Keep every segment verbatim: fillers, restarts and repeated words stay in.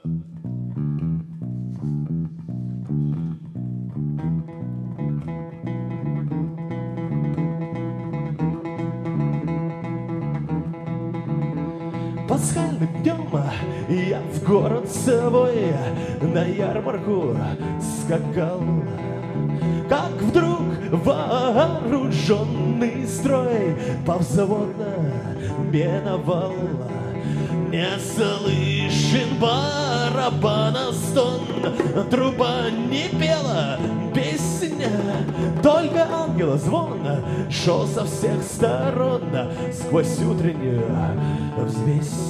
Пасхальным днем я в город с собой на ярмарку скакал, как вдруг вооруженный строй повзводно миновал. Не слышен барабана стон, труба не пела песня, только ангела звон шел со всех сторон сквозь утреннюю взвесь.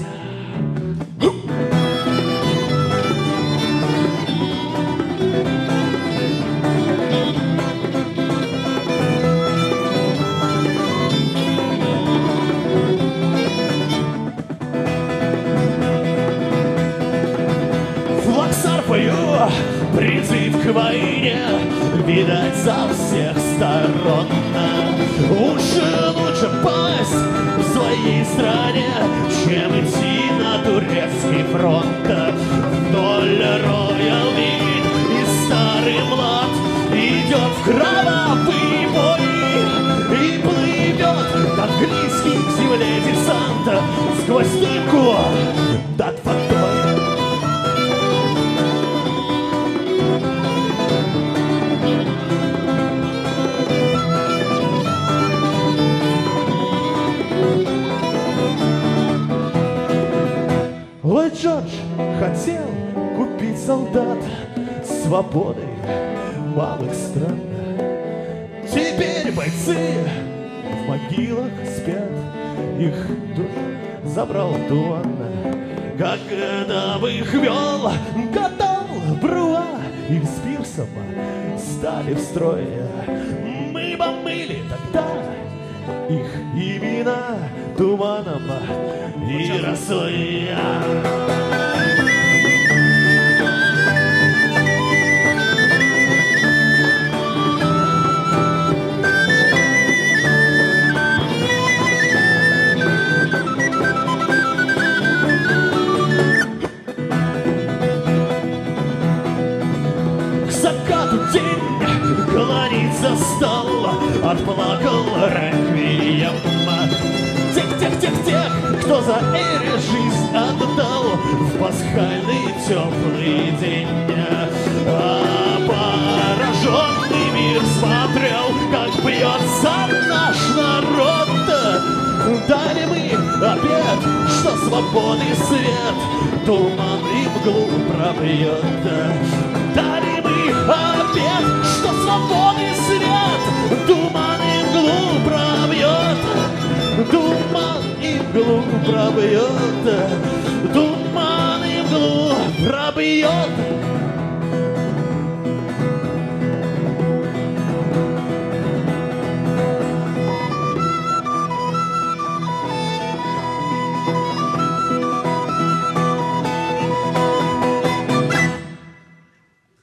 Призыв к войне, видать, со всех сторон. Уж лучше пасть в своей стране, чем идти на турецкий фронт. Вдоль Роял Вид и старый млад идет в кровавые бои и плывет к английской земле десант сквозь дымку над водой. Ллойд Джордж хотел купить солдат свободы малых стран. Теперь бойцы в могилах спят, их душ забрал туман. Когда бы их вел, катал Бруа, их с Пирсом стали в строй. Мы бы мыли тогда их имена туманом и росой. К закату день клонится стал, отплакал реквием. Тех-тех-тех-тех, кто за Эри жизнь отдал в пасхальный теплый день. А пораженный мир смотрел, как бьется наш народ. Дали мы обед, что свободы свет туман и мглу пробьет. Дали мы обед, что свободы свет туман и мглу пробьет. Туман и мглу пробьет, туман и мглу пробьет.